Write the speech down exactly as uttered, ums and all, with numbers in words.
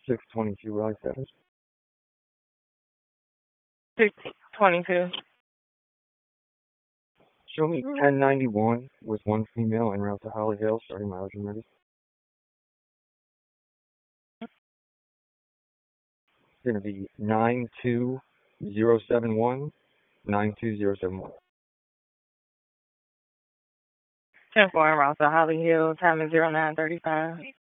six twenty-two I seven. six twenty-two. Show me ten ninety-one with one female en route to Holly Hill, starting mileage and ready. It's going to be nine two zero seven one, nine two zero seven one. ten four en route to Holly Hill. Time is zero nine thirty-five.